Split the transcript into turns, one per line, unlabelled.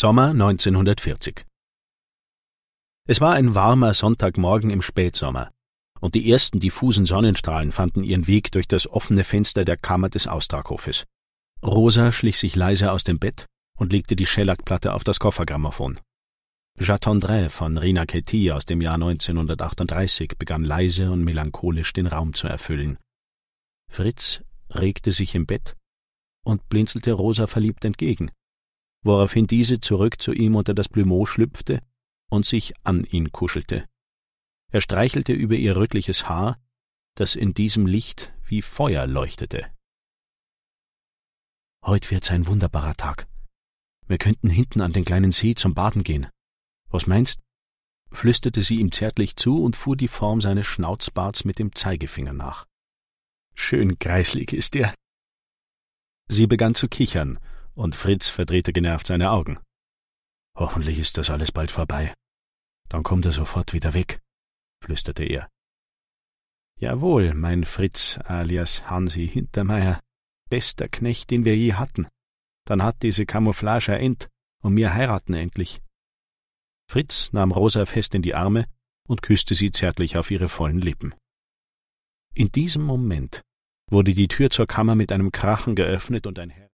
Sommer 1940. Es war ein warmer Sonntagmorgen im Spätsommer, und die ersten diffusen Sonnenstrahlen fanden ihren Weg durch das offene Fenster der Kammer des Austraghofes. Rosa schlich sich leise aus dem Bett und legte die Schellackplatte auf das Koffergrammophon. J'attendrai von Rina Ketty aus dem Jahr 1938 begann leise und melancholisch den Raum zu erfüllen. Fritz regte sich im Bett und blinzelte Rosa verliebt entgegen, woraufhin diese zurück zu ihm unter das Plumeau schlüpfte und sich an ihn kuschelte. Er streichelte über ihr rötliches Haar, das in diesem Licht wie Feuer leuchtete. »Heut wird's ein wunderbarer Tag. Wir könnten hinten an den kleinen See zum Baden gehen. Was meinst?« flüsterte sie ihm zärtlich zu und fuhr die Form seines Schnauzbarts mit dem Zeigefinger nach. »Schön greislig ist er.« Sie begann zu kichern, und Fritz verdrehte genervt seine Augen. »Hoffentlich ist das alles bald vorbei. Dann kommt er sofort wieder weg«, flüsterte er. »Jawohl, mein Fritz alias Hansi Hintermeier, bester Knecht, den wir je hatten. Dann hat diese Camouflage ein End, und wir heiraten endlich.« Fritz nahm Rosa fest in die Arme und küsste sie zärtlich auf ihre vollen Lippen. In diesem Moment wurde die Tür zur Kammer mit einem Krachen geöffnet und ein Herr